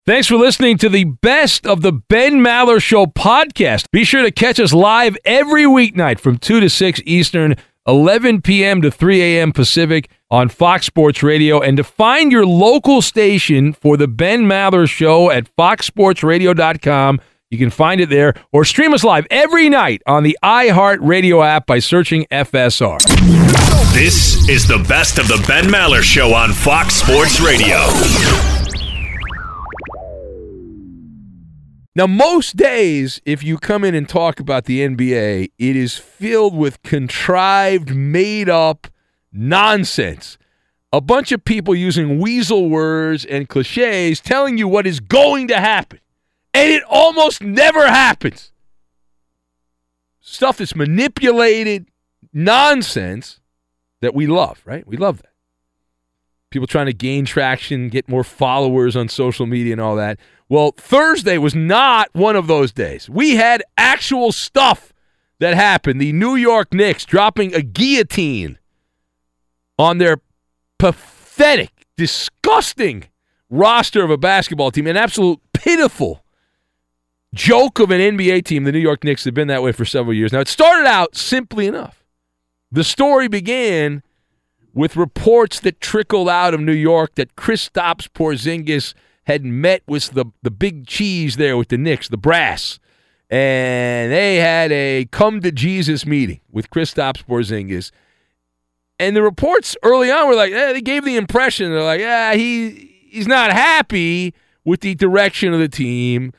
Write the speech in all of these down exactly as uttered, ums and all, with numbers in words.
Thanks for listening to the Best of the Ben Maller Show podcast. Be sure to catch us live every weeknight from two to six Eastern, eleven p.m. to three a.m. Pacific on Fox Sports Radio. And to find your local station for the Ben Maller Show at fox sports radio dot com, you can find it there, or stream us live every night on the iHeartRadio app by searching F S R. This is the Best of the Ben Maller Show on Fox Sports Radio. Now, most days, if you come in and talk about the N B A, it is filled with contrived, made-up nonsense. A bunch of people using weasel words and cliches telling you what is going to happen. And it almost never happens. Stuff that's manipulated, nonsense that we love, right? We love that. People trying to gain traction, get more followers on social media and all that. Well, Thursday was not one of those days. We had actual stuff that happened. The New York Knicks dropping a guillotine on their pathetic, disgusting roster of a basketball team. An absolute pitiful joke of an N B A team. The New York Knicks have been that way for several years now. It started out simply enough. The story began with reports that trickled out of New York that Kristaps Porzingis had met with the, the big cheese there with the Knicks, the brass, and they had a come-to-Jesus meeting with Kristaps Porzingis. And the reports early on were like, eh, they gave the impression, they're like, yeah, he he's not happy with the direction of the team,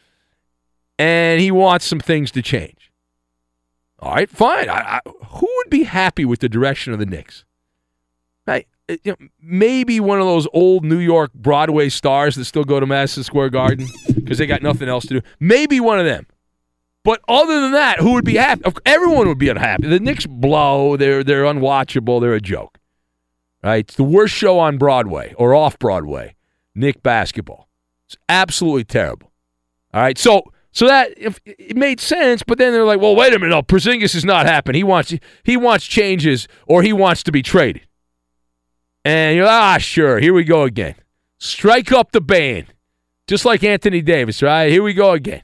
and he wants some things to change. All right, fine. I, I, who would be happy with the direction of the Knicks? Right? You know, maybe one of those old New York Broadway stars that still go to Madison Square Garden because they got nothing else to do. Maybe one of them. But other than that, who would be happy? Everyone would be unhappy. The Knicks blow. They're they're unwatchable. They're a joke. Right? It's the worst show on Broadway or off Broadway. Knick basketball. It's absolutely terrible. All right. So so that if, it made sense, but then they're like, well, wait a minute. No, Porzingis is not happening. He wants he wants changes or he wants to be traded. And you're like, ah, sure, here we go again. Strike up the band. Just like Anthony Davis, right? Here we go again.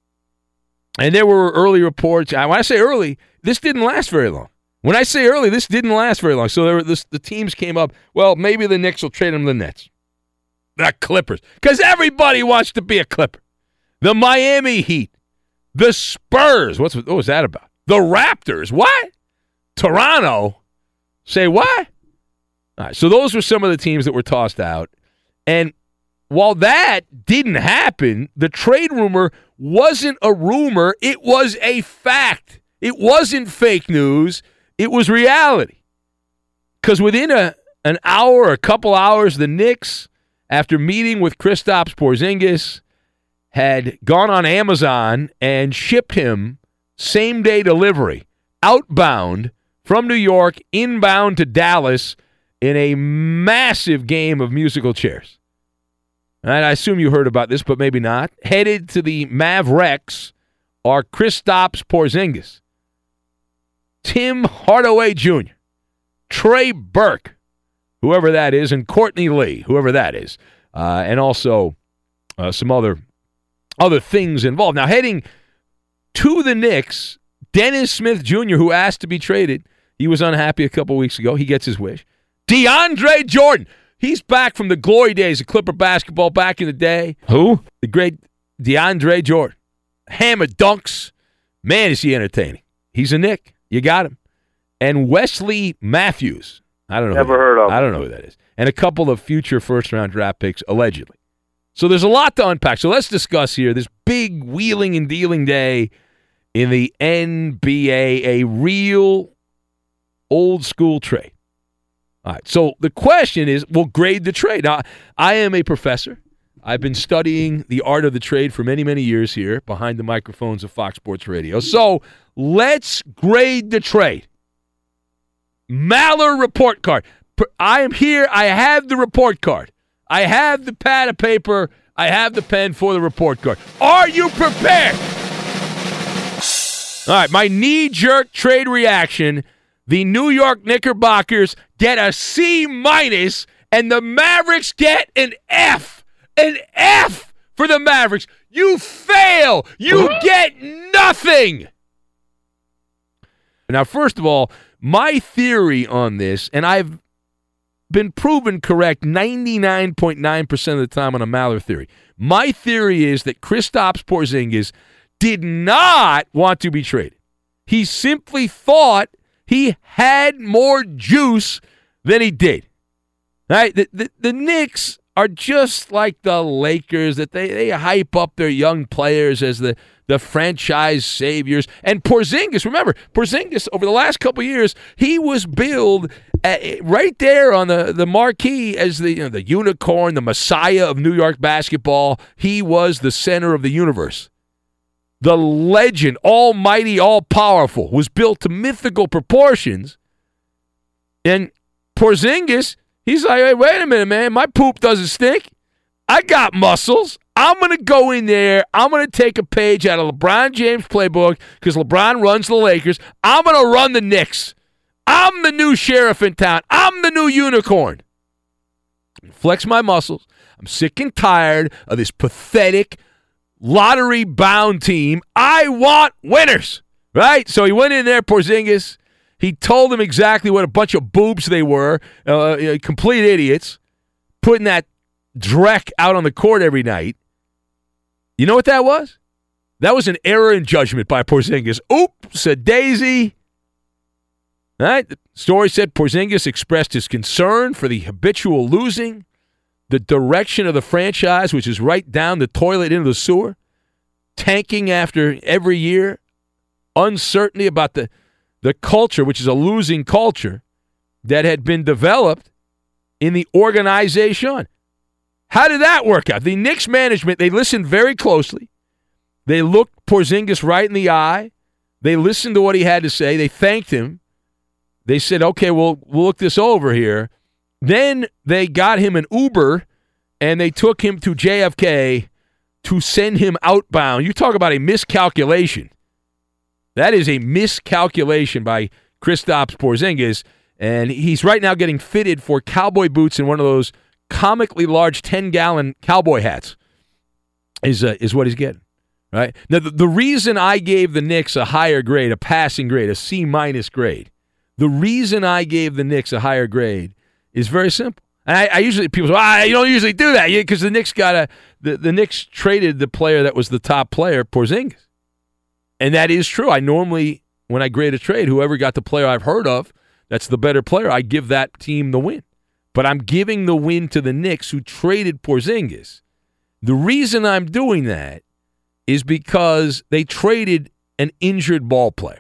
And there were early reports. When I say early, this didn't last very long. When I say early, this didn't last very long. So there were this, the teams came up, well, maybe the Knicks will trade him to the Nets. The Clippers. Because everybody wants to be a Clipper. The Miami Heat. The Spurs. What's, what was that about? The Raptors. What? Toronto. Say what? All right, so those were some of the teams that were tossed out. And while that didn't happen, the trade rumor wasn't a rumor. It was a fact. It wasn't fake news. It was reality. Because within a, an hour or a couple hours, the Knicks, after meeting with Kristaps Porzingis, had gone on Amazon and shipped him same-day delivery, outbound from New York, inbound to Dallas, in a massive game of musical chairs. And I assume you heard about this, but maybe not. Headed to the Mavericks are Kristaps Porzingis, Tim Hardaway Junior, Trey Burke, whoever that is, and Courtney Lee, whoever that is, uh, and also uh, some other other things involved. Now, heading to the Knicks, Dennis Smith Junior, who asked to be traded, he was unhappy a couple weeks ago. He gets his wish. DeAndre Jordan. He's back from the glory days of Clipper basketball back in the day. Who? The great DeAndre Jordan. Hammer dunks. Man, is he entertaining. He's a Knick. You got him. And Wesley Matthews. I don't know. Never heard of him. I don't know who that is. And a couple of future first-round draft picks, allegedly. So there's a lot to unpack. So let's discuss here this big wheeling and dealing day in the N B A, a real old-school trade. All right, so the question is, we'll grade the trade. Now, I am a professor. I've been studying the art of the trade for many, many years here behind the microphones of Fox Sports Radio. So let's grade the trade. Maller report card. I am here. I have the report card. I have the pad of paper. I have the pen for the report card. Are you prepared? All right, my knee-jerk trade reaction. The New York Knickerbockers get a C minus, and the Mavericks get an F. An F for the Mavericks. You fail. You get nothing. Now, first of all, my theory on this, and I've been proven correct ninety-nine point nine percent of the time on a Maller theory. My theory is that Kristaps Porzingis did not want to be traded. He simply thought he had more juice than he did. Right? The, the, the Knicks are just like the Lakers, that they, they hype up their young players as the, the franchise saviors. And Porzingis, remember, Porzingis, over the last couple of years, he was billed at, right there on the, the marquee as the, you know, the unicorn, the messiah of New York basketball. He was the center of the universe. The legend, almighty, all-powerful, was built to mythical proportions. And Porzingis, he's like, hey, wait a minute, man. My poop doesn't stink. I got muscles. I'm going to go in there. I'm going to take a page out of LeBron James' playbook because LeBron runs the Lakers. I'm going to run the Knicks. I'm the new sheriff in town. I'm the new unicorn. Flex my muscles. I'm sick and tired of this pathetic, lottery-bound team. I want winners, right? So he went in there, Porzingis. He told them exactly what a bunch of boobs they were, uh, complete idiots, putting that dreck out on the court every night. You know what that was? That was an error in judgment by Porzingis. Oops, a daisy. All right? The story said Porzingis expressed his concern for the habitual losing, the direction of the franchise, which is right down the toilet into the sewer, tanking after every year, uncertainty about the, the culture, which is a losing culture, that had been developed in the organization. How did that work out? The Knicks management, they listened very closely. They looked Porzingis right in the eye. They listened to what he had to say. They thanked him. They said, okay, we'll, we'll look this over here. Then they got him an Uber, and they took him to J F K to send him outbound. You talk about a miscalculation. That is a miscalculation by Kristaps Porzingis, and he's right now getting fitted for cowboy boots in one of those comically large ten-gallon cowboy hats is uh, is what he's getting. Right? Now, the, the reason I gave the Knicks a higher grade, a passing grade, a C-minus grade, the reason I gave the Knicks a higher grade is very simple. And I, I usually, people say, ah, you don't usually do that because the Knicks got a, the, the Knicks traded the player that was the top player, Porzingis. And that is true. I normally, when I grade a trade, whoever got the player I've heard of, that's the better player, I give that team the win. But I'm giving the win to the Knicks who traded Porzingis. The reason I'm doing that is because they traded an injured ball player.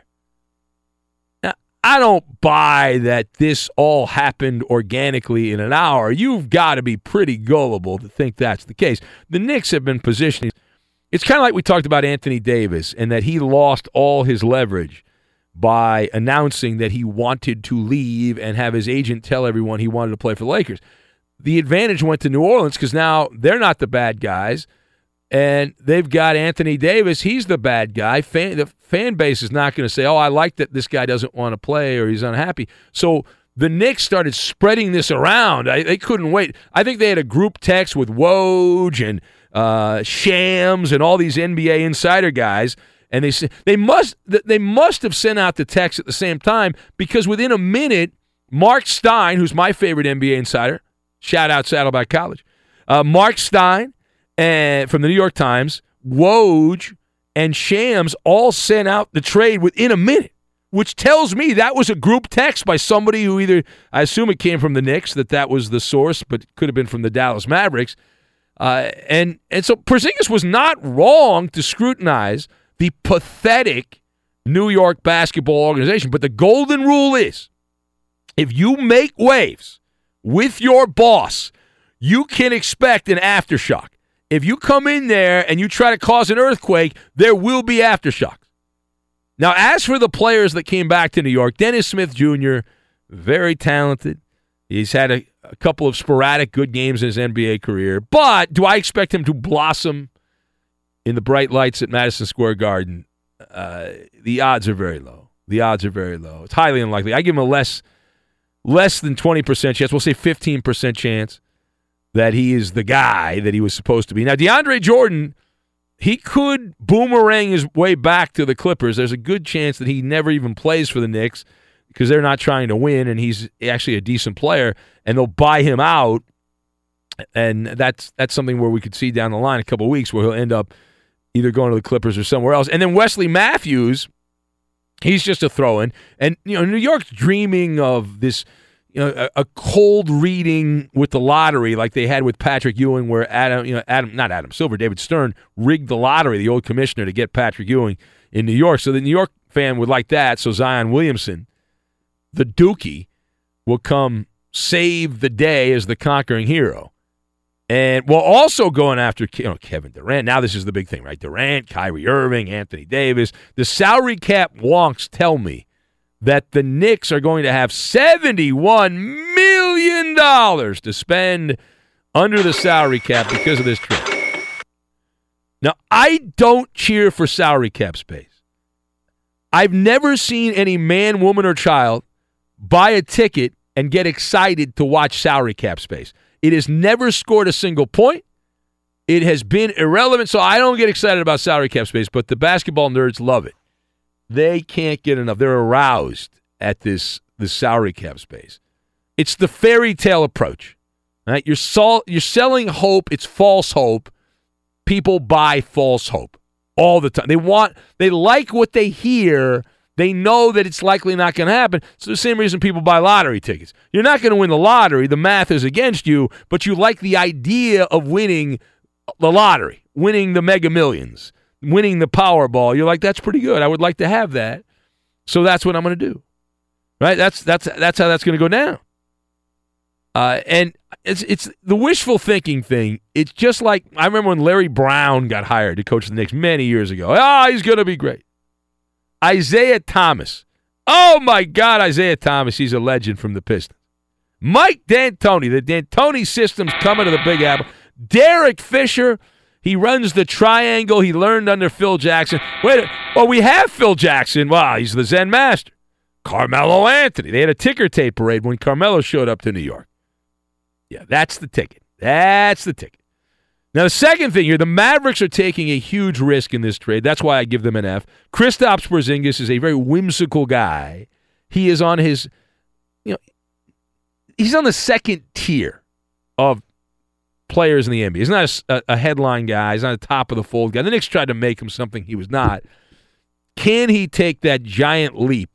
I don't buy that this all happened organically in an hour. You've got to be pretty gullible to think that's the case. The Knicks have been positioning. It's kind of like we talked about Anthony Davis and that he lost all his leverage by announcing that he wanted to leave and have his agent tell everyone he wanted to play for the Lakers. The advantage went to New Orleans because now they're not the bad guys. And they've got Anthony Davis. He's the bad guy. Fan, the fan base is not going to say, oh, I like that this guy doesn't want to play or he's unhappy. So the Knicks started spreading this around. I, they couldn't wait. I think they had a group text with Woj and uh, Shams and all these N B A insider guys. And they they must they must have sent out the text at the same time because within a minute, Mark Stein, who's my favorite N B A insider, shout out Saddleback College, uh, Mark Stein, and from the New York Times, Woj and Shams all sent out the trade within a minute, which tells me that was a group text by somebody who either, I assume it came from the Knicks, that that was the source, but it could have been from the Dallas Mavericks. Uh, and, and so Porzingis was not wrong to scrutinize the pathetic New York basketball organization. But the golden rule is, if you make waves with your boss, you can expect an aftershock. If you come in there and you try to cause an earthquake, there will be aftershocks. Now, as for the players that came back to New York, Dennis Smith Junior, very talented. He's had a, a couple of sporadic good games in his N B A career. But do I expect him to blossom in the bright lights at Madison Square Garden? Uh, the odds are very low. The odds are very low. It's highly unlikely. I give him a less, less than twenty percent chance. We'll say fifteen percent chance that he is the guy that he was supposed to be. Now, DeAndre Jordan, he could boomerang his way back to the Clippers. There's a good chance that he never even plays for the Knicks because they're not trying to win, and he's actually a decent player, and they'll buy him out. And that's that's something where we could see down the line a couple of weeks where he'll end up either going to the Clippers or somewhere else. And then Wesley Matthews, he's just a throw-in. And, you know, New York's dreaming of this, you know, a, a cold reading with the lottery like they had with Patrick Ewing where Adam, you know, Adam, not Adam Silver, David Stern rigged the lottery, the old commissioner, to get Patrick Ewing in New York. So the New York fan would like that. So Zion Williamson, the Dookie, will come save the day as the conquering hero. And we're also going after you know, Kevin Durant. Now this is the big thing, right? Durant, Kyrie Irving, Anthony Davis. The salary cap wonks tell me that the Knicks are going to have seventy-one million dollars to spend under the salary cap because of this trade. Now, I don't cheer for salary cap space. I've never seen any man, woman, or child buy a ticket and get excited to watch salary cap space. It has never scored a single point. It has been irrelevant, so I don't get excited about salary cap space, but the basketball nerds love it. They can't get enough. They're aroused at this, this salary cap space. It's the fairy tale approach. Right? You're, sol- you're selling hope. It's false hope. People buy false hope all the time. They want, they like what they hear. They know that it's likely not going to happen. It's the same reason people buy lottery tickets. You're not going to win the lottery. The math is against you, but you like the idea of winning the lottery, winning the Mega Millions, winning the Powerball. You're like, that's pretty good. I would like to have that. So that's what I'm going to do. Right? That's that's that's how that's going to go down. Uh, and it's it's the wishful thinking thing. It's just like I remember when Larry Brown got hired to coach the Knicks many years ago. Oh, he's going to be great. Isaiah Thomas. Oh, my God, Isaiah Thomas. He's a legend from the Pistons. Mike D'Antoni. The D'Antoni system's coming to the Big Apple. Derek Fisher. He runs the triangle. He learned under Phil Jackson. Wait, well, we have Phil Jackson. Wow, he's the Zen master. Carmelo Anthony. They had a ticker tape parade when Carmelo showed up to New York. Yeah, that's the ticket. That's the ticket. Now, the second thing here, the Mavericks are taking a huge risk in this trade. That's why I give them an F. Kristaps Porzingis is a very whimsical guy. He is on his, you know, he's on the second tier of players in the N B A. He's not a, a headline guy. He's not a top-of-the-fold guy. The Knicks tried to make him something he was not. Can he take that giant leap?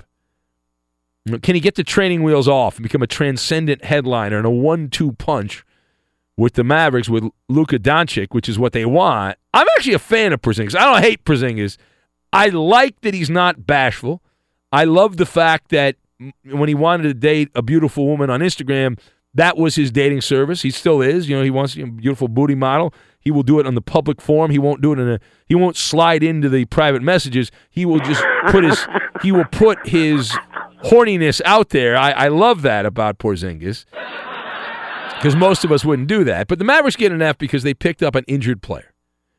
Can he get the training wheels off and become a transcendent headliner and a one two punch with the Mavericks, with Luka Doncic, which is what they want? I'm actually a fan of Porzingis. I don't hate Porzingis. I like that he's not bashful. I love the fact that when he wanted to date a beautiful woman on Instagram, that was his dating service. He still is. You know, he wants a beautiful booty model. He will do it on the public forum. He won't do it in a. He won't slide into the private messages. He will just put his. He will put his horniness out there. I, I love that about Porzingis, because most of us wouldn't do that. But the Mavericks get an F because they picked up an injured player.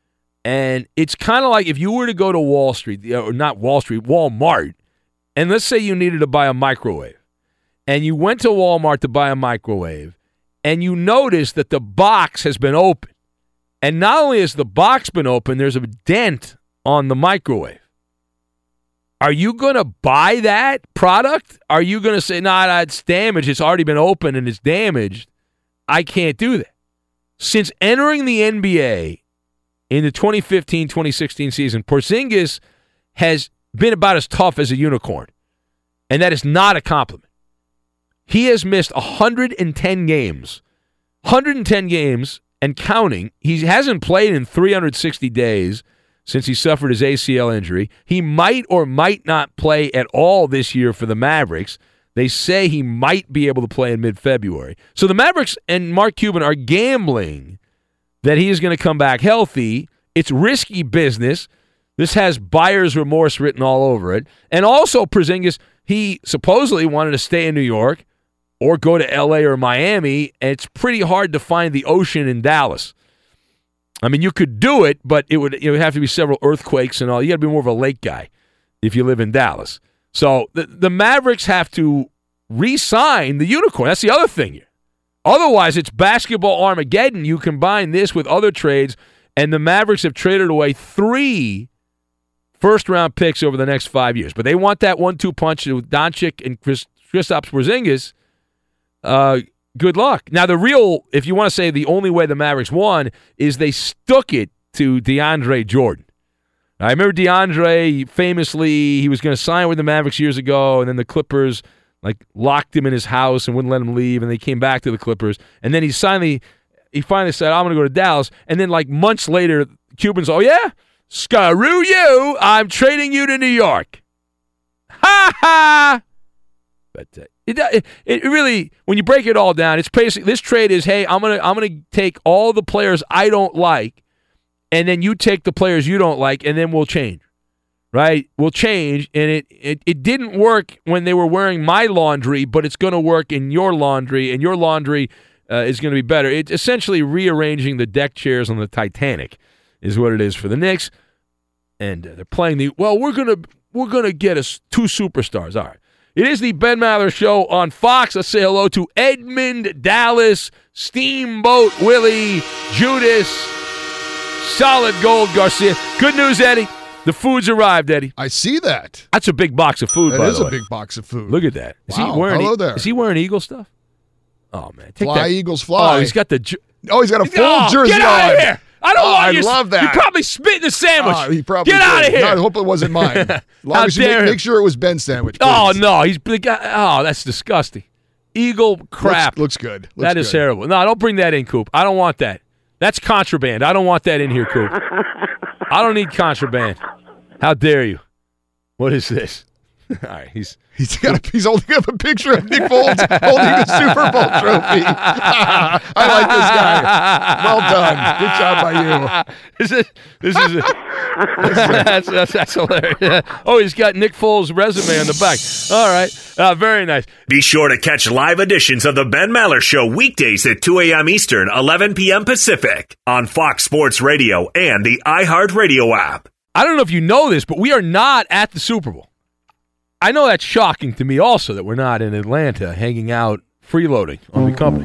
And it's kind of like if you were to go to Wall Street, or not Wall Street, Walmart, and let's say you needed to buy a microwave, and you went to Walmart to buy a microwave, and you notice that the box has been opened. And not only has the box been open, there's a dent on the microwave. Are you going to buy that product? Are you going to say, nah, nah, it's damaged, it's already been opened and it's damaged, I can't do that? Since entering the N B A in the twenty fifteen twenty sixteen season, Porzingis has been about as tough as a unicorn. And that is not a compliment. He has missed one hundred ten games. one hundred ten games and counting. He hasn't played in three hundred sixty days since he suffered his A C L injury. He might or might not play at all this year for the Mavericks. They say he might be able to play in mid-February. So the Mavericks and Mark Cuban are gambling that he is going to come back healthy. It's risky business. This has buyer's remorse written all over it. And also, Porzingis, he supposedly wanted to stay in New York or go to L A or Miami, and it's pretty hard to find the ocean in Dallas. I mean, you could do it, but it would, it would have to be several earthquakes and all. You got to be more of a lake guy if you live in Dallas. So the, the Mavericks have to re-sign the unicorn. That's the other thing here. Otherwise, it's basketball Armageddon. You combine this with other trades, and the Mavericks have traded away three first-round picks over the next five years. But they want that one two punch with Doncic and Chris, Kristaps Porzingis. Uh, good luck. Now, the real, if you want to say the only way the Mavericks won, is they stuck it to DeAndre Jordan. I remember DeAndre famously, he was going to sign with the Mavericks years ago, and then the Clippers like locked him in his house and wouldn't let him leave, and they came back to the Clippers. And then he finally, he finally said, I'm going to go to Dallas. And then like months later, Cubans, oh yeah? Screw you, I'm trading you to New York. Ha ha! But uh, it, it it really, when you break it all down, it's basically, this trade is, hey, I'm going to I'm gonna take all the players I don't like, and then you take the players you don't like, and then we'll change, right? We'll change, and it, it, it didn't work when they were wearing my laundry, but it's going to work in your laundry, and your laundry uh, is going to be better. It's essentially rearranging the deck chairs on the Titanic is what it is for the Knicks, and uh, they're playing the, well, we're going to we're gonna get us two superstars. All right. It is the Ben Maller Show on Fox. Let's say hello to Edmund Dallas, Steamboat Willie, Judas, Solid Gold Garcia. Good news, Eddie. The food's arrived, Eddie. I see that. That's a big box of food, That by is the a way. big box of food. Look at that. Is Wow. he wearing Hello e- there. Is he wearing Eagle stuff? Oh, man. Take Fly, that. Eagles, fly. Oh, he's got the... Ju- Oh, he's got a full oh, jersey get out on. of here. I don't Oh, want I you. love that. You probably spit in the sandwich. Oh, he probably Get did. out of here. No, I hope it wasn't mine. As long How as you dare make, him. make sure it was Ben's sandwich. Oh, please. no. He's the guy. Oh, that's disgusting. Eagle crap. Looks, looks good. Looks That is good. terrible. No, don't bring that in, Coop. I don't want that. That's contraband. I don't want that in here, Coop. I don't need contraband. How dare you? What is this? All right, he's He's got a, he's holding up a picture of Nick Foles holding a Super Bowl trophy. I like this guy. Well done. Good job by you. This is this is a, that's, that's that's hilarious. Oh, he's got Nick Foles' resume on the back. All right, uh, very nice. Be sure to catch live editions of the Ben Maller Show weekdays at two a.m. Eastern, eleven p.m. Pacific on Fox Sports Radio and the iHeartRadio app. I don't know if you know this, but we are not at the Super Bowl. I know that's shocking to me also that we're not in Atlanta hanging out, freeloading on the company.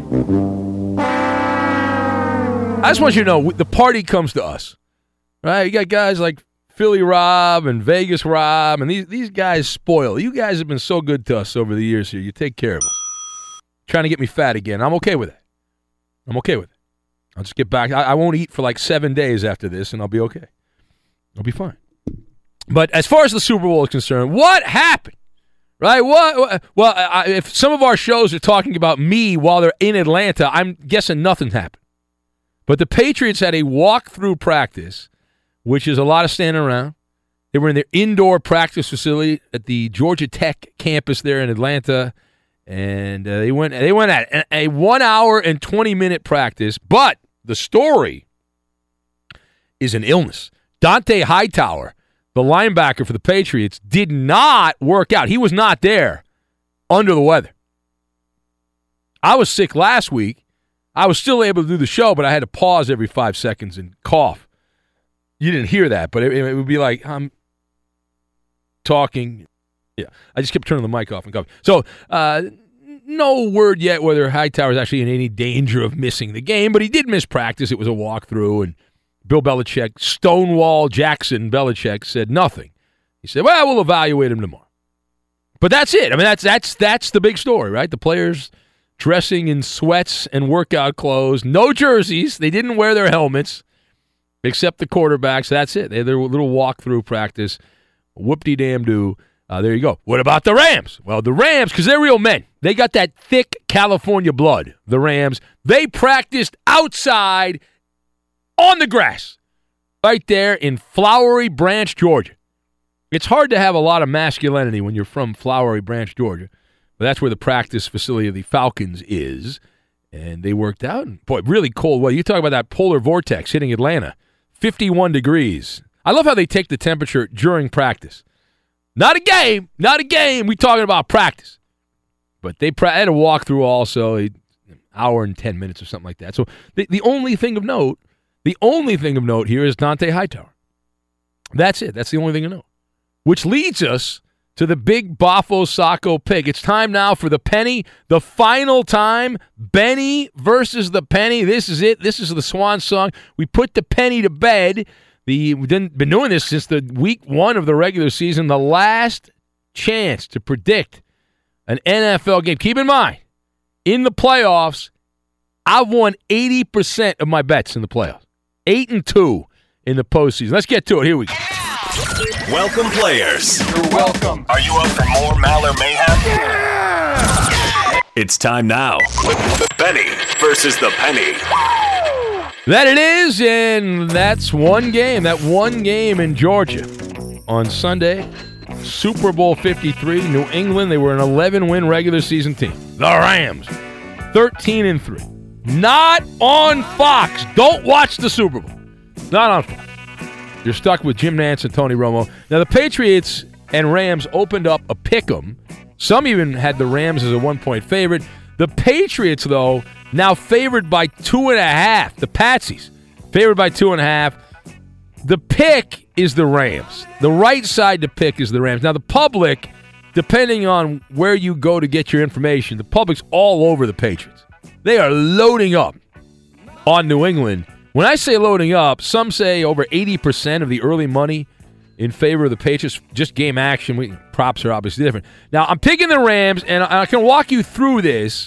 I just want you to know, the party comes to us, right? You got guys like Philly Rob and Vegas Rob, and these, these guys spoil. You guys have been so good to us over the years here. You take care of us. Trying to get me fat again. I'm okay with it. I'm okay with it. I'll just get back. I, I won't eat for like seven days after this, and I'll be okay. I'll be fine. But as far as the Super Bowl is concerned, what happened? Right? What? what well, I, if some of our shows are talking about me while they're in Atlanta, I'm guessing nothing happened. But the Patriots had a walk-through practice, which is a lot of standing around. They were in their indoor practice facility at the Georgia Tech campus there in Atlanta, and uh, they went. They went at a one hour and twenty minute practice. But the story is an illness. Dante Hightower, the linebacker for the Patriots, did not work out. He was not there under the weather. I was sick last week. I was still able to do the show, but I had to pause every five seconds and cough. You didn't hear that, but it, it would be like I'm talking. Yeah, I just kept turning the mic off and coughing. So, uh, no word yet whether Hightower is actually in any danger of missing the game, but he did miss practice. It was a walkthrough, and Bill Belichick, Stonewall Jackson Belichick, said nothing. He said, well, we'll evaluate him tomorrow. But that's it. I mean, that's that's that's the big story, right? The players dressing in sweats and workout clothes, no jerseys. They didn't wear their helmets, except the quarterbacks. That's it. They had their little walkthrough practice. Whoop-de-damn-do. Uh, there you go. What about the Rams? Well, the Rams, because they're real men. They got that thick California blood, the Rams. They practiced outside on the grass right there in Flowery Branch, Georgia. It's hard to have a lot of masculinity when you're from Flowery Branch, Georgia. But that's where the practice facility of the Falcons is. And they worked out. And boy, really cold. Well, you talk about that polar vortex hitting Atlanta. fifty-one degrees. I love how they take the temperature during practice. Not a game. Not a game. We're talking about practice. But they pra- had a walkthrough also, an hour and ten minutes or something like that. So the, the only thing of note, the only thing of note here is Dante Hightower. That's it. That's the only thing to note. Which leads us to the big Bafo Sacco pick. It's time now for the penny. The final time, Benny versus the penny. This is it. This is the swan song. We put the penny to bed. The, we've been doing this since the week one of the regular season. The last chance to predict an N F L game. Keep in mind, in the playoffs, I've won eighty percent of my bets in the playoffs. Eight and two in the postseason. Let's get to it. Here we go. Welcome, players. You're welcome. Are you up for more Maller Mayhem? Yeah! It's time now. Benny versus the penny. That it is, and that's one game. That one game in Georgia on Sunday. Super Bowl fifty-three, New England. They were an eleven-win regular season team. The Rams, thirteen and three. Not on Fox. Don't watch the Super Bowl. Not on Fox. You're stuck with Jim Nantz and Tony Romo. Now, the Patriots and Rams opened up a pick'em. Some even had the Rams as a one-point favorite. The Patriots, though, now favored by two and a half. The Patsies, favored by two and a half. The pick is the Rams. The right side to pick is the Rams. Now, the public, depending on where you go to get your information, the public's all over the Patriots. They are loading up on New England. When I say loading up, some say over eighty percent of the early money in favor of the Patriots, just game action. We, props are obviously different. Now, I'm picking the Rams, and I, I can walk you through this.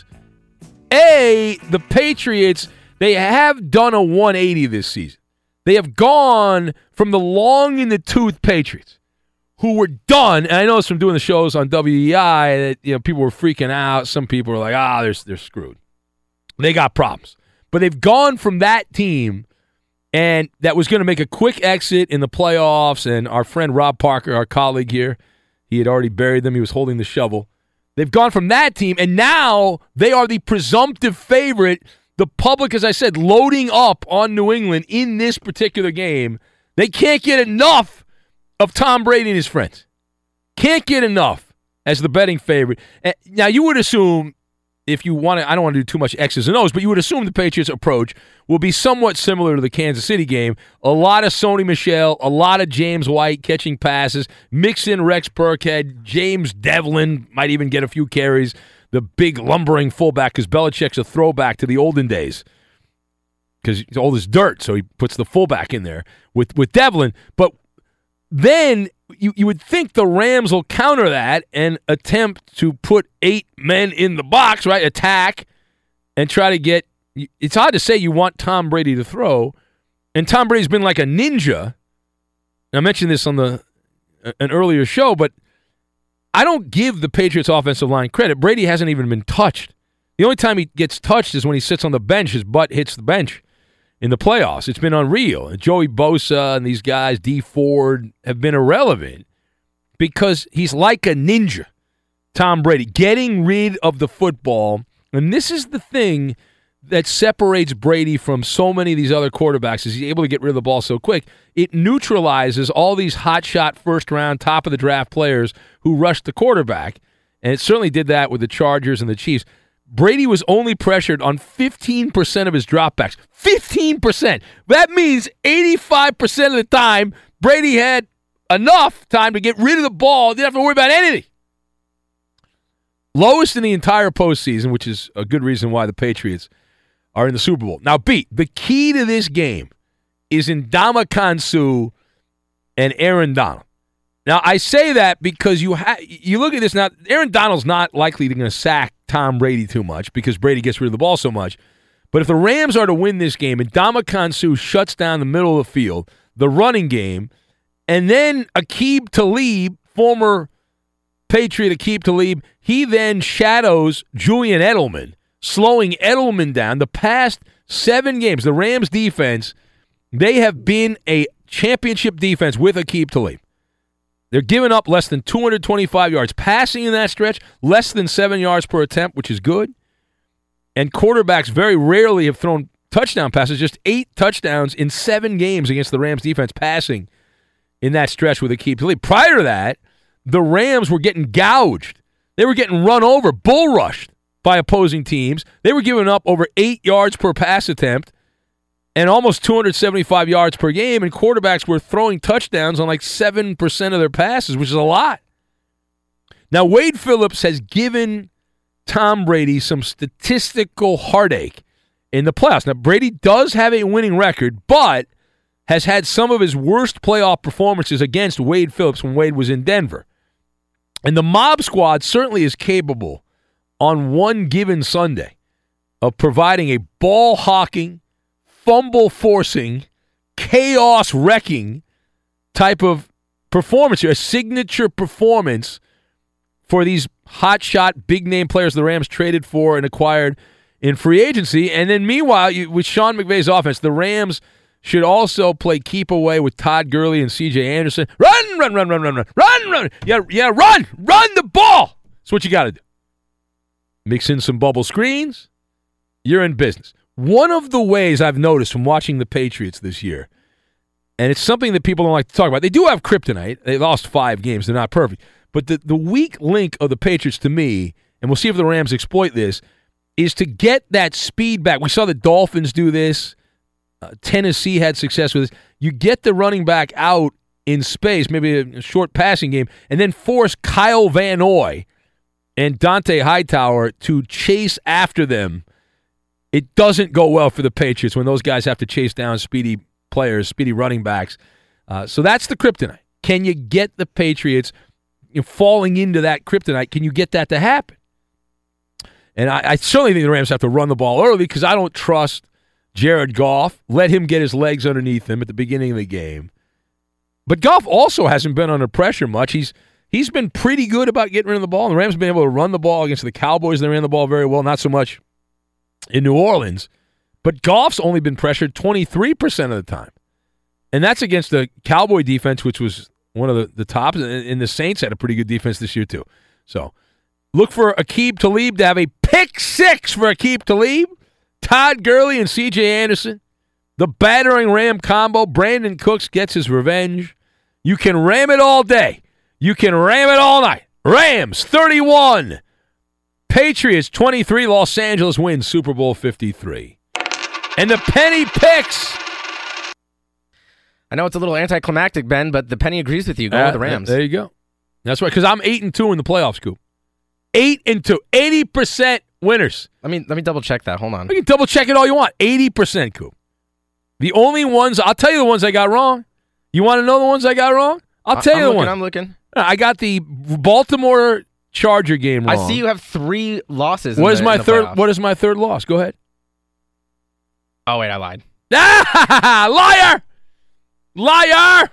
A, the Patriots, they have done a one eighty this season. They have gone from the long-in-the-tooth Patriots, who were done, and I know this from doing the shows on W E I, that you know people were freaking out. Some people were like, ah, they're, they're screwed. They got problems. But they've gone from that team, and that was going to make a quick exit in the playoffs, and our friend Rob Parker, our colleague here, he had already buried them. He was holding the shovel. They've gone from that team, and now they are the presumptive favorite. The public, as I said, loading up on New England in this particular game. They can't get enough of Tom Brady and his friends. Can't get enough as the betting favorite. Now, you would assume, if you want to, I don't want to do too much X's and O's, but you would assume the Patriots' approach will be somewhat similar to the Kansas City game. A lot of Sony Michel, a lot of James White catching passes, mix in Rex Burkhead, James Devlin might even get a few carries, the big lumbering fullback, because Belichick's a throwback to the olden days, because he's old as dirt, so he puts the fullback in there with, with Devlin. But then you, you would think the Rams will counter that and attempt to put eight men in the box, right? Attack and try to get – it's hard to say you want Tom Brady to throw. And Tom Brady's been like a ninja. I mentioned this on the an earlier show, but I don't give the Patriots offensive line credit. Brady hasn't even been touched. The only time he gets touched is when he sits on the bench. His butt hits the bench in the playoffs. It's been unreal. And Joey Bosa and these guys, D Ford, have been irrelevant because he's like a ninja, Tom Brady, getting rid of the football. And this is the thing that separates Brady from so many of these other quarterbacks, is he's able to get rid of the ball so quick. It neutralizes all these hotshot first-round, top-of-the-draft players who rushed the quarterback, and it certainly did that with the Chargers and the Chiefs. Brady was only pressured on fifteen percent of his dropbacks. fifteen percent. That means eighty-five percent of the time, Brady had enough time to get rid of the ball. Didn't have to worry about anything. Lowest in the entire postseason, which is a good reason why the Patriots are in the Super Bowl. Now, Pete, the key to this game is Ndamukong Suh and Aaron Donald. Now, I say that because you ha- you look at this now, Aaron Donald's not likely to sack Tom Brady too much because Brady gets rid of the ball so much. But if the Rams are to win this game, Ndamukong Suh shuts down the middle of the field, the running game, and then Aqib Talib, former Patriot Aqib Talib, he then shadows Julian Edelman, slowing Edelman down. The past seven games, the Rams defense, they have been a championship defense with Aqib Talib. They're giving up less than two hundred twenty-five yards passing in that stretch, less than seven yards per attempt, which is good. And quarterbacks very rarely have thrown touchdown passes, just eight touchdowns in seven games against the Rams defense passing in that stretch with Aqib Talib. Prior to that, the Rams were getting gouged. They were getting run over, bull rushed by opposing teams. They were giving up over eight yards per pass attempt and almost two hundred seventy-five yards per game, and quarterbacks were throwing touchdowns on like seven percent of their passes, which is a lot. Now, Wade Phillips has given Tom Brady some statistical heartache in the playoffs. Now, Brady does have a winning record, but has had some of his worst playoff performances against Wade Phillips when Wade was in Denver. And the Mob Squad certainly is capable on one given Sunday of providing a ball-hawking, fumble-forcing, chaos-wrecking type of performance, a signature performance for these hotshot, big-name players the Rams traded for and acquired in free agency. And then meanwhile, you, with Sean McVay's offense, the Rams should also play keep away with Todd Gurley and C J Anderson. Run, run, run, run, run, run, run, run. Yeah, yeah, run, run the ball. That's what you got to do. Mix in some bubble screens. You're in business. One of the ways I've noticed from watching the Patriots this year, and it's something that people don't like to talk about, they do have kryptonite. They lost five games. They're not perfect. But the, the weak link of the Patriots to me, and we'll see if the Rams exploit this, is to get that speed back. We saw the Dolphins do this. Uh, Tennessee had success with this. You get the running back out in space, maybe a, a short passing game, and then force Kyle Van Noy and Dante Hightower to chase after them. It doesn't go well for the Patriots when those guys have to chase down speedy players, speedy running backs. Uh, so that's the kryptonite. Can you get the Patriots you know, falling into that kryptonite? Can you get that to happen? And I, I certainly think the Rams have to run the ball early because I don't trust Jared Goff. Let him get his legs underneath him at the beginning of the game. But Goff also hasn't been under pressure much. He's he's been pretty good about getting rid of the ball. And the Rams have been able to run the ball against the Cowboys. They ran the ball very well, not so much in New Orleans. But Goff's only been pressured twenty-three percent of the time. And that's against the Cowboy defense, which was one of the, the tops. And the Saints had a pretty good defense this year, too. So look for Aqib Talib to have a pick six for Aqib Talib. Todd Gurley and C J Anderson. The battering Ram combo. Brandon Cooks gets his revenge. You can ram it all day. You can ram it all night. Rams thirty-one. Patriots twenty-three. Los Angeles wins Super Bowl fifty-three. And the penny picks. I know it's a little anticlimactic, Ben, but the penny agrees with you. Go uh, with the Rams. There you go. That's right, because I'm eight and two in the playoffs, Coop. Eight and two. eighty percent winners. Let me let me double check that. Hold on. You can double check it all you want. eighty percent, Coop. The only ones, I'll tell you the ones I got wrong. You want to know the ones I got wrong? I'll tell I'm you the looking, ones. I'm looking. I got the Baltimore Charger game wrong. I see you have three losses. What in is the, my in the third? playoffs. What is my third loss? Go ahead. Oh wait, I lied. Ah, liar! Liar!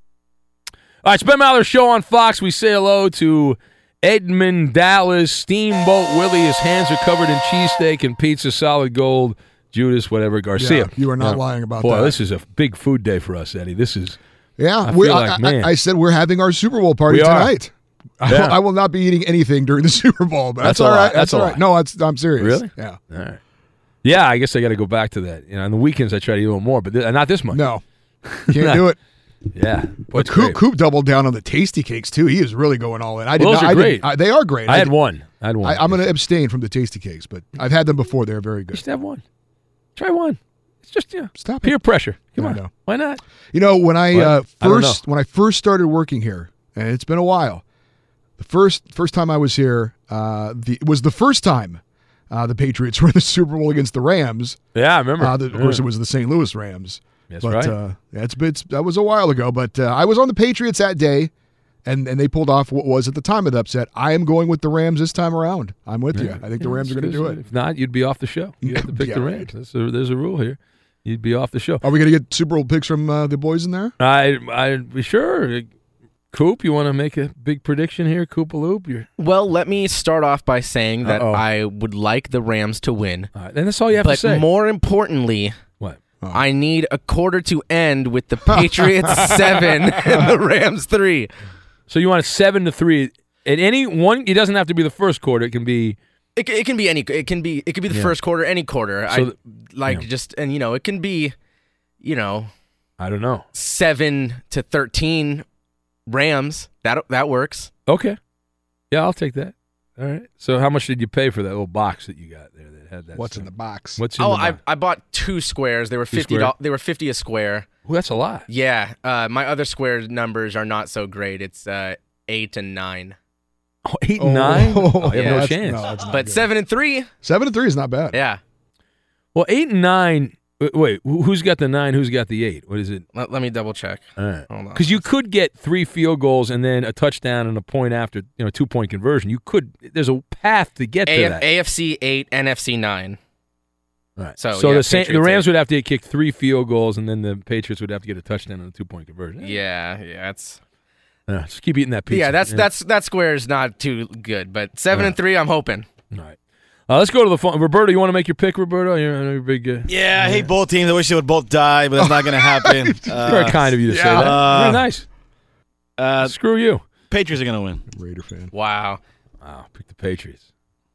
All right, it's Ben Maller Show on Fox. We say hello to Edmund Dallas. Steamboat Willie. His hands are covered in cheesesteak and pizza, solid gold. Judas, whatever, Garcia. Yeah, you are not Yeah. lying about Boy, that. this is a big food day for us, Eddie. This is, Yeah, I we, feel I, like, I- man. I said we're having our Super Bowl party We are. tonight. I, Yeah. will, I will not be eating anything during the Super Bowl, but That's that's, a all lot. right. That's That's a all lot. right. No, it's, I'm serious. Really? Yeah. all right. Yeah, I guess I got to go back to that. You know, on the weekends I try to eat a little more, but th- not this much. No, can't do it. Yeah. But What's Coop, Coop doubled down on the tasty cakes too. He is really going all in. I did Those not. are I great. Didn't, I, they are great. I had did- one. I had one. I, I'm going to abstain from the tasty cakes, but I've had them before. They're very You good. should have one. Try one. It's just, yeah. Stop Peer it. pressure. Come I on. know. Why not? You know, when I What? uh, I don't first know. when I first started working here, and it's been a while. The first first time I was here, uh, the it was the first time uh, the Patriots were in the Super Bowl against the Rams. Yeah, I remember. Uh, the, of course, it was the Saint Louis Rams. That's but, right. Uh, yeah, it's, it's that was a while ago, but uh, I was on the Patriots that day, and, and they pulled off what was at the time of the upset. I am going with the Rams this time around. I'm with you. I think the Yeah, Rams are going to do it. If not, you'd be off the show. You have to pick Yeah, the right. Rams. That's a, there's a rule here. You'd be off the show. Are we going to get Super Bowl picks from uh, the boys in there? I, I, sure. Coop, you want to make a big prediction here? Coop-a-loop? You're, Well, let me start off by saying that Uh-oh. I would like the Rams to win. all right, then that's all you have But to say. more importantly, What? I need a quarter to end with the Patriots seven and the Rams three. So you want a seven to three at any one? It doesn't have to be the first quarter. It can be. It, it can be any. It can be. It could be the Yeah. first quarter, any quarter. So I the- like yeah. just and you know it can be, you know, I don't know. seven to thirteen Rams. That that works. Okay. Yeah, I'll take that. All right. So how much did you pay for that little box that you got there that had that? What's stuff? in the box? What's in Oh, the I box? I bought two squares. They were Two fifty. square? They were fifty a square. Ooh, that's a lot. Yeah. Uh, my other square numbers are not so great. It's uh, eight and nine. Oh, eight and nine? Oh, Oh, you have yeah, no that's- chance. no, that's not But good. seven and three. Seven and three is not bad. Yeah. Well, eight and nine. Wait, wait, who- who's got the nine? Who's got the eight? What is it? Let, let me double check. All right. Hold on. Because you could get three field goals and then a touchdown and a point after, you know, two point conversion. You could. There's a path to get to A- that. A F C eight, N F C nine. All right. So, So yeah, the Saint, the Patriots Rams eight. would have to kick three field goals, and then the Patriots would have to get a touchdown and a two point conversion. Yeah, yeah, that's Yeah, just keep eating that pizza. yeah, that's that's that square is not too good, but seven and three, I'm hoping. All right. Uh, let's go to the phone. Roberto, you want to make your pick, Roberto? You're, you're a big. Uh, Yeah, I hate both teams. I wish they would both die, but that's not going to happen. very Uh, kind of you to say yeah. that. Uh, very nice. uh, Screw you. Patriots are going to win. Raider fan. Wow. Wow, pick the Patriots.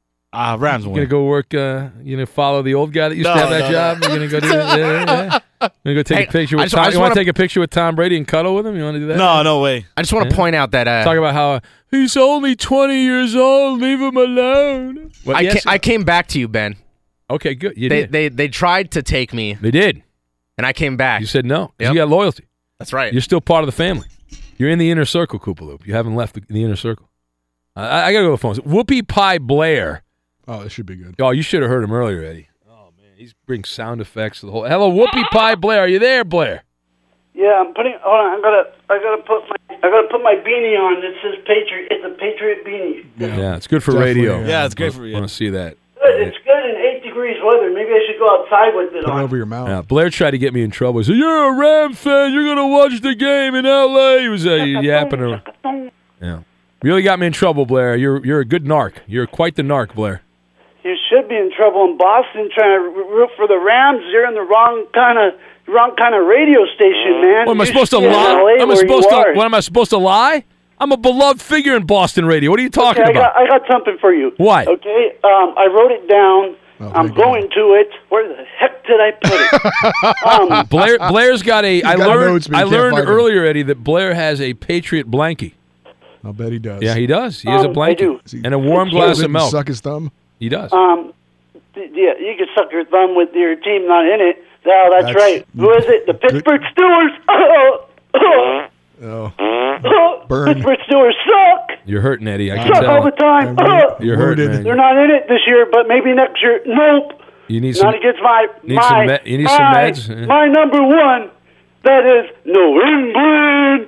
Uh, Rams will You gonna win. go work? Uh, you gonna follow the old guy that used No, to have that no, job? You're gonna go do? Yeah, yeah, yeah. You gonna go take Hey, a picture I with just- Tom? I just You want wanna- to take a picture with Tom Brady and cuddle with him? You want to do that? No, no way. I just want to Yeah. point out that uh, Talk about how uh, he's only twenty years old. Leave him alone. What, I, yes? ca- I came back to you, Ben. okay, good. You They, did. they they tried to take me, They did. and I came back. You said no. 'Cause Yep. You got loyalty. That's right. You're still part of the family. You're in the inner circle, Koopa Loop. You haven't left the, the inner circle. Uh, I, I gotta go to the phones. Whoopie Pie Blair. Oh, this should be good. Oh, you should have heard him earlier, Eddie. Oh man, he's bringing sound effects to the whole. Hello, Whoopie Pie Blair. Are you there, Blair? Yeah, I'm putting. Hold on, I gotta, I gotta put my, I gotta put my beanie on. It says Patriot. It's a Patriot beanie. Yeah, it's good for Definitely, radio. yeah. Yeah, it's great for I you. want to see that. Good. It's good in eight degrees weather. Maybe I should go outside with it Put it on. over your mouth. Yeah, Blair tried to get me in trouble. He said, "You're a Ram fan. You're gonna watch the game in L A" He was uh, yapping around. Yeah, really got me in trouble, Blair. You're you're a good narc. You're quite the narc, Blair. You should be in trouble in Boston trying to root for the Rams. You're in the wrong kind of, wrong kind of radio station, man. What am I You supposed to should be in lie? L A Am I where supposed you to? are. What am I supposed to lie? I'm a beloved figure in Boston radio. What are you talking Okay, I about? got, I got something for you. What? Okay, um, I wrote it down. Oh, I'm thank God. going to it. Where the heck did I put it? um, Blair Blair's got a. I got learned. notes, but I you can't learned find 'em. earlier, Eddie, that Blair has a Patriot blankie. I'll bet he does. Yeah, he does. He has a Um, I blanket do. Does he and a warm hold glass it of and milk. Suck his thumb. He does. Um, th- yeah, you can suck your thumb with your team not in it. No, that's, That's- right. Who is it? The Pittsburgh Steelers. Oh, oh, Oh, oh. Burn. Pittsburgh Steelers suck. You're hurting, Eddie. I can Suck all tell. the time. I'm Oh. You're hurting, wounded. man. They're not in it this year, but maybe next year. Nope. You need some. Not against my need my some me- you need my, some meds? Yeah. my number one. That is New England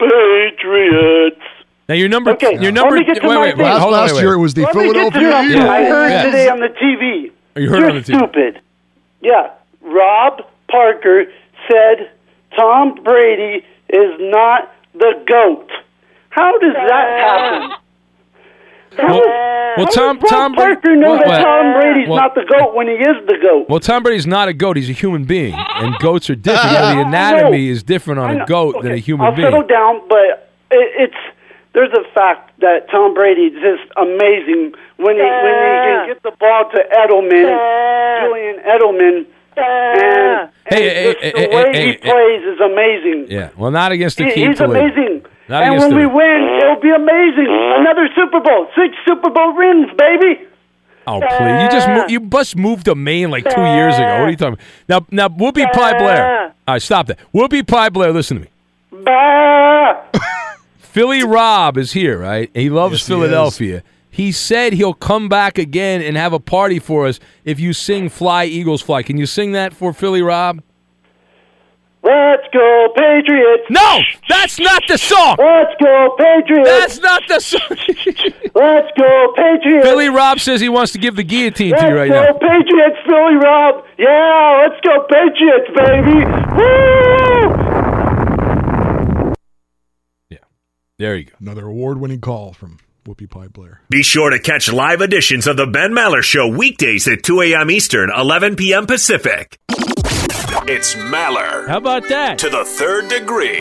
Patriots. Now your number. Okay, Your let number. me get to wait, my wait, thing. wait. last Hold on, last wait, wait. year it was the Let me get to Philadelphia something Eagles. I heard Yes. today on the T V. You heard You're on the T V. stupid. Yeah, Rob Parker said Tom Brady is not the GOAT. How does that happen? How Well- does- well, how Tom- does Rob Tom Brady- Parker know well, that well, Tom Brady's well- not the GOAT when he is the GOAT? Well, Tom Brady's not a goat. He's a human being, and goats are different. You know, the anatomy is different on I a know. goat Okay, than a human I'll being. settle down, but it, it's there's a fact that Tom Brady is just amazing when he when he can get the ball to Edelman, Julian Edelman, and, and Hey, hey, just hey, the hey, way hey, he hey, plays is amazing. Yeah, well, not against the He- Keith he's Toledo. amazing. Not and against when we the- win, it'll be amazing. Another Super Bowl, six Super Bowl rings, baby. Oh, please! You just mo- you just moved to Maine like two years ago. What are you talking about? Now, now, Whoopi Pie Blair. All right, stop that. Whoopi Pie Blair, listen to me. Bah! Philly Rob is here, right? He loves Yes, he Philadelphia. He said he'll come back again and have a party for us if you sing "Fly Eagles Fly." Can you sing that for Philly Rob? Let's go Patriots. No, that's not the song. Let's go Patriots. That's not the song. Let's go Patriots. Philly Rob says he wants to give the guillotine to Let's you right go now. Patriots, Philly Rob. Yeah, let's go Patriots, baby. Woo! Yeah, there you go. Another award-winning call from Whoopi Pie Blair. Be sure to catch live editions of The Ben Maller Show weekdays at two a.m. Eastern, eleven p.m. Pacific. It's Maller How about that? to the third degree.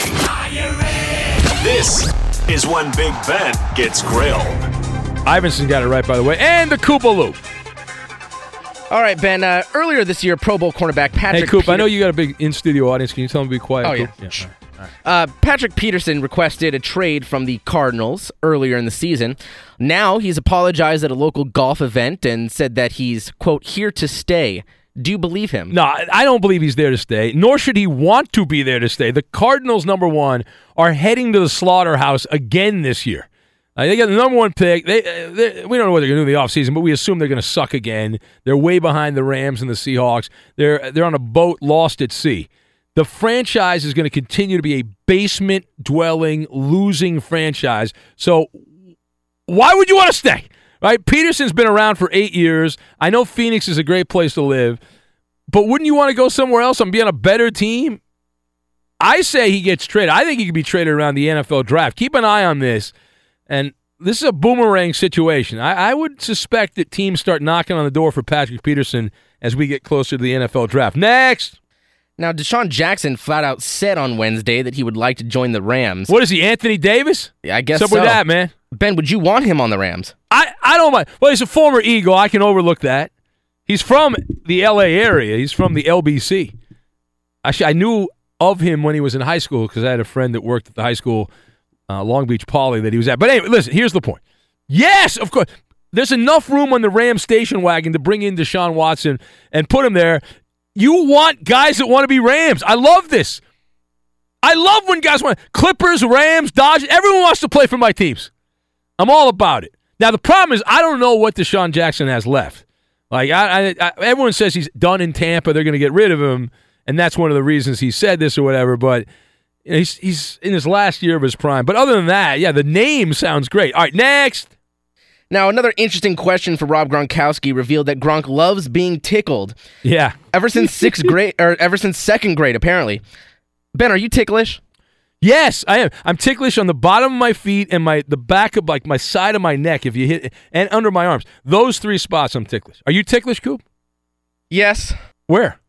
This is when Big Ben gets grilled. Iverson got it right, by the way, and the Koopa Loop. All right, Ben. Uh, earlier this year, Pro Bowl cornerback Patrick. Hey, Coop, I Peter- know you got a big in-studio audience. Can you tell them to be quiet? Oh, yeah. Coop? Shh. all right. Uh, Patrick Peterson requested a trade from the Cardinals earlier in the season. Now he's apologized at a local golf event and said that he's, quote, here to stay. Do you believe him? No, I don't believe he's there to stay, nor should he want to be there to stay. The Cardinals, number one, are heading to the slaughterhouse again this year. Uh, they got the number one pick. They, uh, they we don't know what they're going to do in the offseason, but we assume they're going to suck again. They're way behind the Rams and the Seahawks. They're they're on a boat lost at sea. The franchise is going to continue to be a basement-dwelling, losing franchise. So why would you want to stay? Right? Peterson's been around for eight years. I know Phoenix is a great place to live, but wouldn't you want to go somewhere else and be on a better team? I say he gets traded. I think he could be traded around the N F L draft. Keep an eye on this. And this is a boomerang situation. I, I would suspect that teams start knocking on the door for Patrick Peterson as we get closer to the N F L draft. Next. Now, Deshaun Jackson flat out said on Wednesday that he would like to join the Rams. What is he, Anthony Davis? Yeah, I guess What's so. up with that, man? Ben, would you want him on the Rams? I, I don't mind. Well, he's a former Eagle. I can overlook that. He's from the L A area. He's from the L B C. Actually, I knew of him when he was in high school because I had a friend that worked at the high school, uh, Long Beach Poly, that he was at. But anyway, listen, here's the point. Yes, of course. There's enough room on the Rams station wagon to bring in Deshaun Watson and put him there. You want guys that want to be Rams. I love this. I love when guys want Clippers, Rams, Dodgers. Everyone wants to play for my teams. I'm all about it. Now, the problem is I don't know what Deshaun Jackson has left. Like I, I, I, everyone says he's done in Tampa. They're going to get rid of him, and that's one of the reasons he said this or whatever. But you know, he's, he's in his last year of his prime. But other than that, yeah, the name sounds great. All right, next. Now, another interesting question for Rob Gronkowski revealed that Gronk loves being tickled. Yeah. Ever since sixth grade, or ever since second grade, apparently. Ben, are you ticklish? Yes, I am. I'm ticklish on the bottom of my feet and my the back of like my side of my neck if you hit and under my arms. Those three spots I'm ticklish. Are you ticklish, Coop? Yes. Where?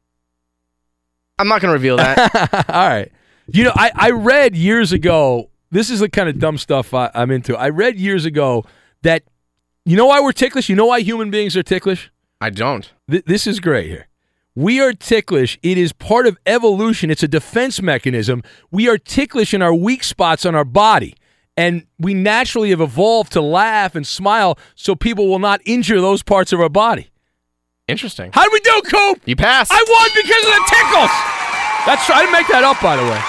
I'm not going to reveal that. All right. You know, I, I read years ago, this is the kind of dumb stuff I, I'm into. I read years ago that, you know why we're ticklish? You know why human beings are ticklish? I don't. Th- this is great here. We are ticklish. It is part of evolution. It's a defense mechanism. We are ticklish in our weak spots on our body. And we naturally have evolved to laugh and smile so people will not injure those parts of our body. Interesting. How did we do, Coop? You passed. I won because of the tickles. That's I didn't make that up, by the way.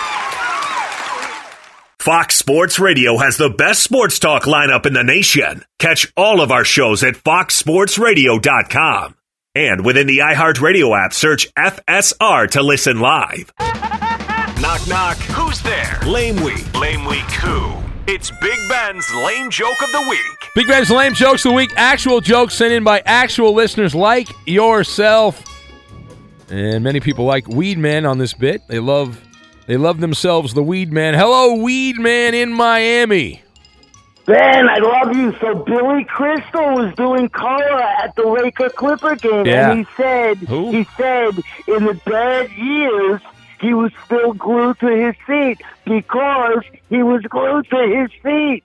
Fox Sports Radio has the best sports talk lineup in the nation. Catch all of our shows at fox sports radio dot com. And within the iHeartRadio app, search F S R to listen live. Knock, knock. Who's there? Lame Week. Lame Week who? It's Big Ben's Lame Joke of the Week. Big Ben's Lame Jokes of the Week. Actual jokes sent in by actual listeners like yourself. And many people like Weed Man on this bit. They love they love themselves the Weed Man. Hello, Weed Man in Miami. Ben, I love you. So Billy Crystal was doing color at the Laker Clipper game, Yeah. and he said, Who? he said, in the bad years, he was still glued to his seat because he was glued to his seat.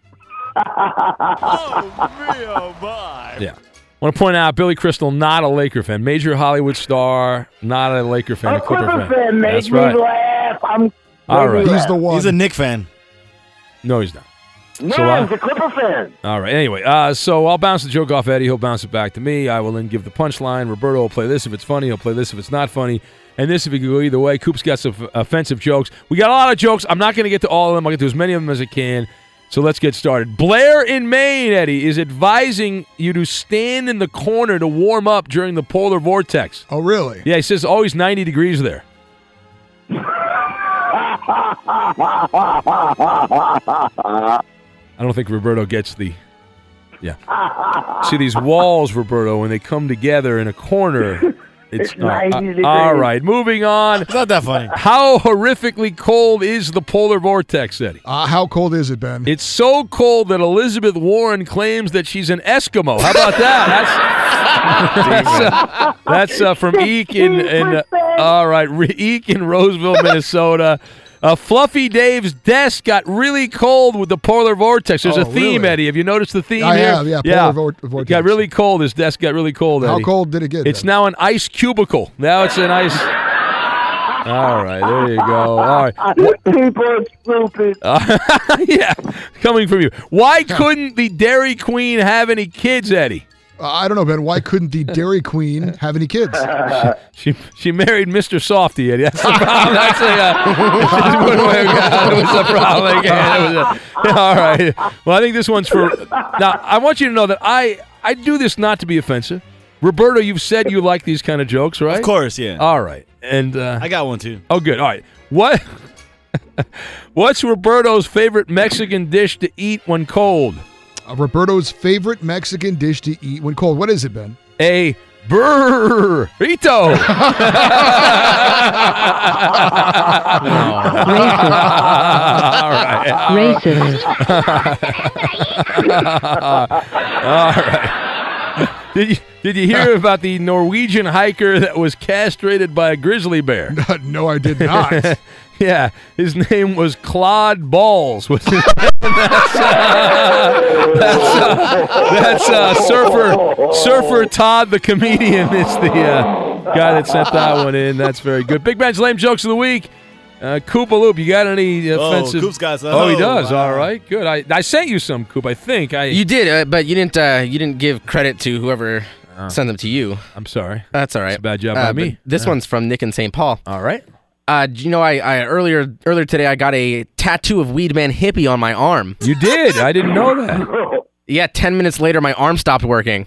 Yeah. I want to point out, Billy Crystal, not a Laker fan. Major Hollywood star, not a Laker fan, a, A Clipper Clipper fan. fan made That's me right. laugh. I'm All right. He's the one. He's a Knick fan. No, he's not. No, So, uh, he's a Clipper fan. All right. Anyway, uh, so I'll bounce the joke off Eddie. He'll bounce it back to me. I will then give the punchline. Roberto will play this if it's funny. He'll play this if it's not funny. And this if it could go either way. Coop's got some f- offensive jokes. We got a lot of jokes. I'm not going to get to all of them. I'll get to as many of them as I can. So let's get started. Blair in Maine, Eddie, is advising you to stand in the corner to warm up during the polar vortex. Oh, really? Yeah, he says always ninety degrees there. I don't think Roberto gets the... Yeah. See, these walls, Roberto, when they come together in a corner... It's, It's ninety uh, degrees. all right, moving on. It's not that funny. How horrifically cold is the polar vortex, Eddie? Uh, how cold is it, Ben? It's so cold that Elizabeth Warren claims that she's an Eskimo. How about that? That's that's, uh, that's uh, from Eek in, in uh, all right, Re- Eek in Roseville, Minnesota. Uh, Fluffy Dave's desk got really cold with the polar vortex. There's Oh, a theme, really? Eddie. Have you noticed the theme I here? have, yeah, polar vor- vortex. It got really cold. His desk got really cold, Eddie. How cold did it get? It's Ben? now an ice cubicle. Now it's an ice. All right, there you go. All right. People are stupid. Uh, yeah, coming from you. Why couldn't the Dairy Queen have any kids, Eddie? Uh, I don't know, Ben. Why couldn't the Dairy Queen have any kids? She she married Mister Softy, Eddie. That's the problem. That's a, uh, it was a problem again. It was a, all right. Well, I think this one's for. Now, I want you to know that I I do this not to be offensive. Roberto, you've said you like these kind of jokes, right? Of course, yeah. All right, and uh, I got one too. Oh, good. All right. What? What's Roberto's favorite Mexican dish to eat when cold? Uh, Roberto's favorite Mexican dish to eat when cold. What is it, Ben? A burrito. Racist. All right. Did you did you hear about the Norwegian hiker that was castrated by a grizzly bear? No, I did not. Yeah, his name was Claude Balls. Was his name. That's, uh, that's, uh, that's uh, surfer surfer Todd the comedian is the uh, guy that sent that one in. That's very good. Big Ben's lame jokes of the week. Uh, Koopa Loop, you got any offensive? Oh, Coop's got some. Oh, he does. Wow. All right, good. I, I sent you some, Coop. I think I. You did, uh, but you didn't. Uh, you didn't give credit to whoever Oh. sent them to you. I'm sorry. That's all right. It's a bad job Uh, by me. but This Yeah. one's from Nick in Saint Paul. All right. Uh, do you know, I, I earlier earlier today I got a tattoo of Weedman Hippie on my arm. You did. I didn't know that. Yeah, ten minutes later my arm stopped working.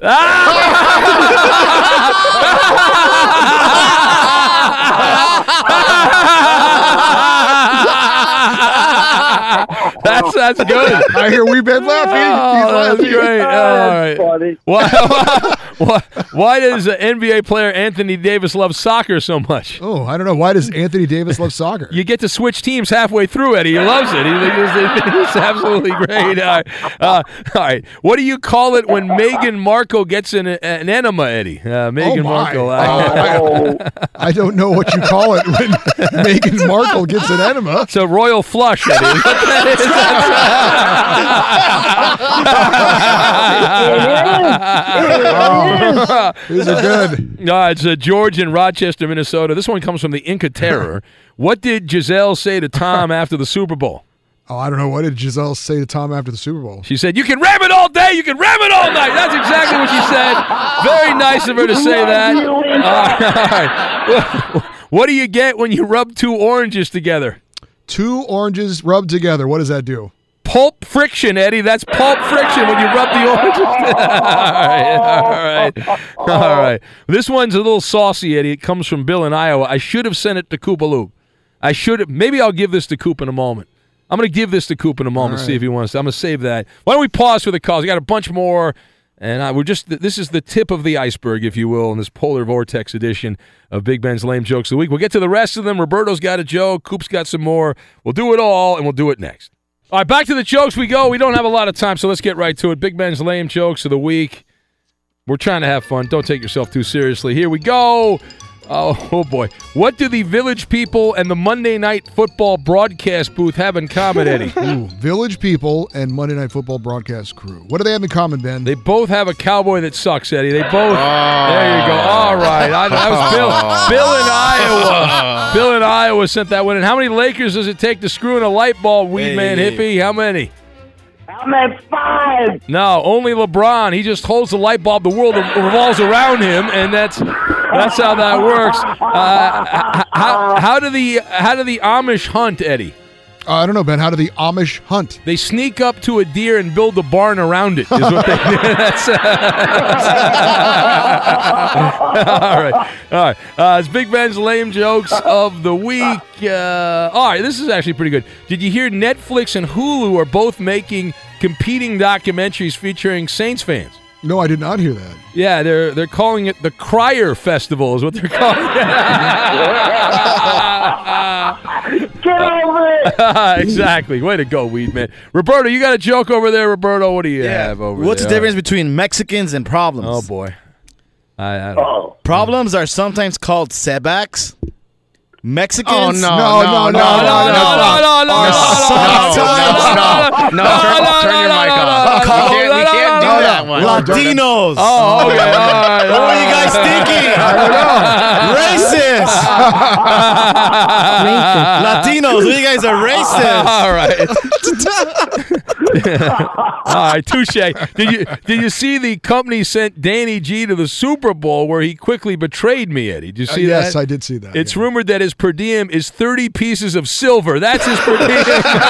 That's that's good. I hear we've been laughing. He's Oh, that's laughing. great. All right. Funny. Why, why, why does uh, N B A player Anthony Davis love soccer so much? Oh, I don't know. Why does Anthony Davis love soccer? You get to switch teams halfway through, Eddie. He loves it. He, he's, he's absolutely great. All right. Uh, all right. What do you call it when Meghan Markle gets an, an enema, Eddie? Uh, Meghan Oh, my. Markle. Uh, I, I don't know what you call it when Meghan Markle gets an enema. It's a royal flush, Eddie. What that is, Oh, these are good. No, it's uh, George in Rochester, Minnesota. This one comes from the Inca Terror. What did Giselle say to Tom after the Super Bowl? Oh, I don't know. What did Giselle say to Tom after the Super Bowl? She said, "You can ram it all day, you can ram it all night." That's exactly what she said. Very nice of her to say that. All right. What do you get when you rub two oranges together? Two oranges rubbed together. What does that do? Pulp friction, Eddie. That's pulp friction when you rub the oranges. all right, all right, all right. This one's a little saucy, Eddie. It comes from Bill in Iowa. I should have sent it to Koopa Loop. I should have. Maybe I'll give this to Coop in a moment. I'm going to give this to Coop in a moment. All right. See if he wants to. I'm going to save that. Why don't we pause for the calls? We got a bunch more, and I, we're just. This is the tip of the iceberg, if you will, in this polar vortex edition of Big Ben's Lame Jokes of the Week. We'll get to the rest of them. Roberto's got a joke. Coop's got some more. We'll do it all, and we'll do it next. All right, back to the jokes we go. We don't have a lot of time, so let's get right to it. Big Ben's Lame Jokes of the Week. We're trying to have fun. Don't take yourself too seriously. Here we go. Oh, oh boy. What do the Village People and the Monday Night Football broadcast booth have in common, Eddie? Ooh, Village People and Monday Night Football broadcast crew. What do they have in common, Ben? They both have a cowboy that sucks, Eddie. They both. There you go. All right. I, that was Bill. Bill in Iowa. Bill in Iowa sent that one in. How many Lakers does it take to screw in a light bulb, Weed Hey. Man Hippie? How many? I'm at five. No, only LeBron. He just holds the light bulb. The world revolves around him, and that's that's how that works. Uh, how, how do the how do the Amish hunt, Eddie? Uh, I don't know, Ben. How do the Amish hunt? They sneak up to a deer and build a barn around it. Is what they do. That's, uh, all right, all right. Uh, it's Big Ben's Lame Jokes of the Week. Uh, all right, this is actually pretty good. Did you hear Netflix and Hulu are both making competing documentaries featuring Saints fans? No, I did not hear that. Yeah, they're they're calling it the Crier Festival, is what they're calling it. Get over it. Exactly. Way to go, Weed Man. Roberto, you got a joke over there, Roberto. What do you have over What's there? the difference between Mexicans and problems? Oh, boy. I, I don't Oh. Problems are sometimes called setbacks. Mexicans? Oh, no, No, no, no, No, no, no, no, no, no, Sometimes- no, no, no, turn, turn your mic off. no, We can't, we no, can't no, do no, that. that one. Latinos. Oh, okay. All right. What were you guys thinking? I don't know. Racist. Latinos. You guys are racist. All right. All right, touche. Did you did you see the company sent Danny G to the Super Bowl where he quickly betrayed me, Eddie? Did you see Uh, that? yes, I did see that. It's yeah. rumored that his per diem is thirty pieces of silver. That's his per diem.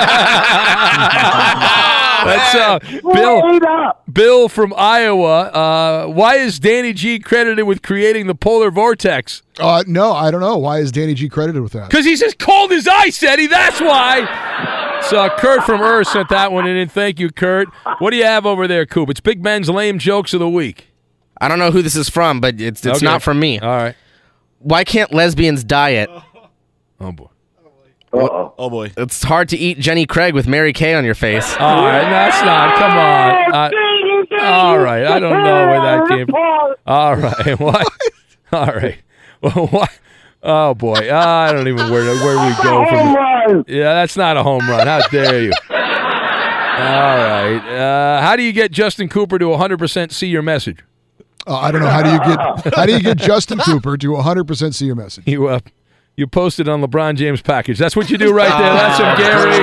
That's uh, Bill. Wait up. Bill from Iowa. Uh, why is Danny G credited with creating the polar vortex? Uh, no, I don't know. Why is Danny G credited with that? Because he's as cold as ice, Eddie. That's why. So Kurt from Ur sent that one in. And thank you, Kurt. What do you have over there, Coop? It's Big Ben's lame jokes of the week. I don't know who this is from, but it's it's Okay. not from me. All right. Why can't lesbians diet? Oh boy. Uh-oh. Oh, boy. It's hard to eat Jenny Craig with Mary Kay on your face. All right, that's not. Come on. Uh, all right, I don't know where that came from. All right, what? All right. Well, what? Oh boy, uh, I don't even where where we go from. Home run. Yeah, that's not a home run. How dare you? All right. Uh, how do you get Justin Cooper to one hundred percent see your message? Uh, I don't know. How do you get how do you get Justin Cooper to one hundred percent see your message? You uh, you posted on LeBron James package. That's what you do right there. That's some Gary.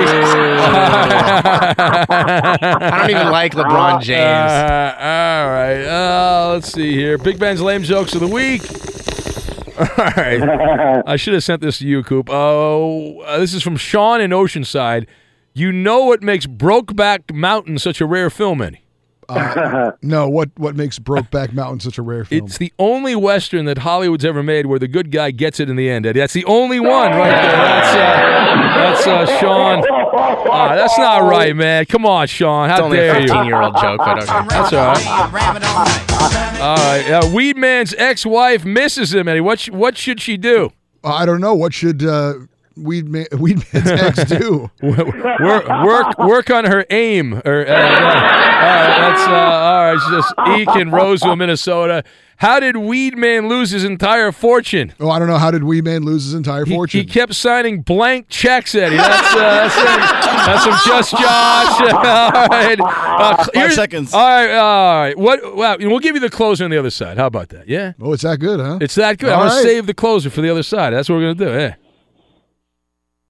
I don't even like LeBron James. Uh, all right. Uh, let's see here. Big Ben's lame jokes of the week. All right. I should have sent this to you, Coop. Oh, uh, this is from Sean in Oceanside. You know what makes Brokeback Mountain such a rare film, Eddie? Uh, no, what what makes Brokeback Mountain such a rare film? It's the only Western that Hollywood's ever made where the good guy gets it in the end, Eddie. That's the only one right there. That's, uh, that's uh, Sean. Uh, that's not right, man. Come on, Sean. How It's only a dare you? fifteen-year-old joke, but okay. That's all right. All right. Uh, Weedman's ex-wife misses him, Eddie. What, sh- what should she do? Uh, I don't know. What should uh, Weedman, Weedman's ex do? work, work, work on her aim. Or, uh, uh, all right, that's uh, all right. It's just Eek in Roseville, Minnesota. How did Weedman lose his entire fortune? Oh, I don't know. How did Weedman lose his entire He, fortune? he kept signing blank checks, Eddie. That's uh, that's, that's some just Josh. All right, uh, Five here's- seconds. All right, all right. What? Well, we'll give you the closer on the other side. How about that? Yeah, oh, it's that good, huh? it's that good. All I'm gonna right. save the closer for the other side. That's what we're gonna do. Yeah.